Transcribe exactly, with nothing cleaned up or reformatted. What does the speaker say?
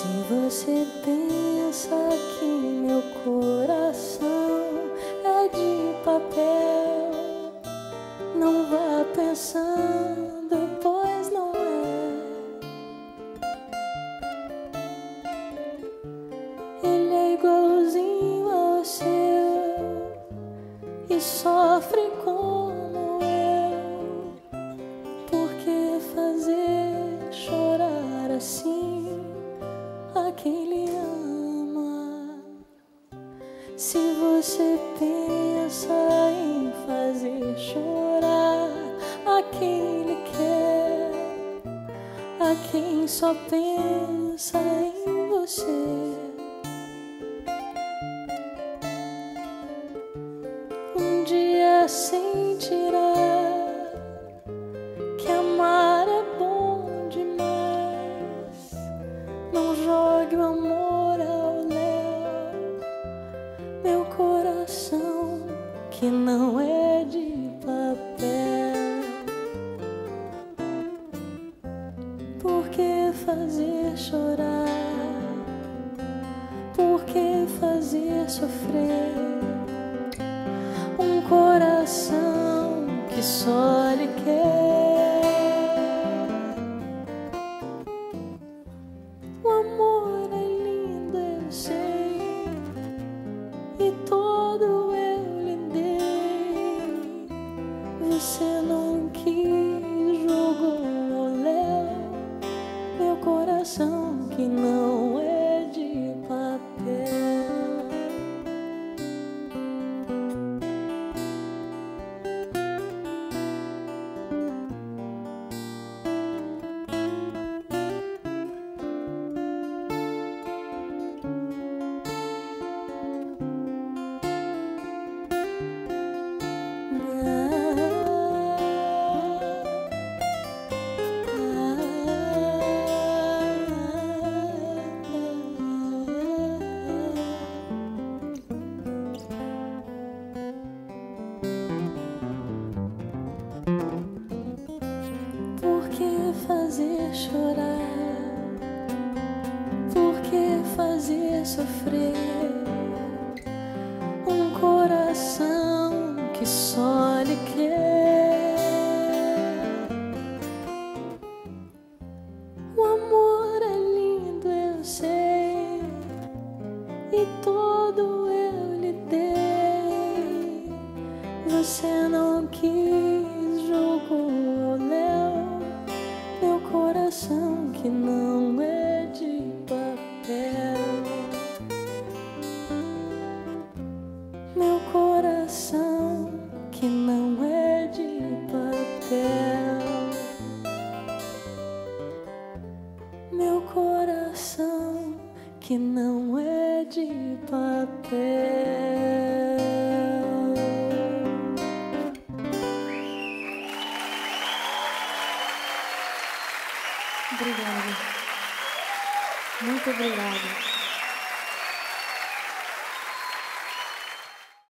Se você pensa que meu coração é de papel, não vá pensando, pois não é. Ele é igualzinho ao seu e sofre como eu. Por que fazer chorar assim a quem lhe ama? Se você pensa em fazer chorar a quem lhe quer, a quem só pensa em você, um dia sentirá que amar é bom demais. Não jogue o amor ao léu, meu coração que não é de papel. Por que fazer chorar? Por que fazer sofrer um coração que só lhe quer? O amor é lindo, eu sei, e todo eu lhe dei. Você não quis, jogou ao léu meu coração que não é de papel. Por que fazer chorar? Por que fazer sofrer um coração que só lhe quer? O amor é lindo, eu sei, e todo eu lhe dei. Você não quis, jogou ao léu meu coração que não é de papel. Meu coração que não é de papel. Meu coração que não é de papel. Obrigada. Muito obrigada.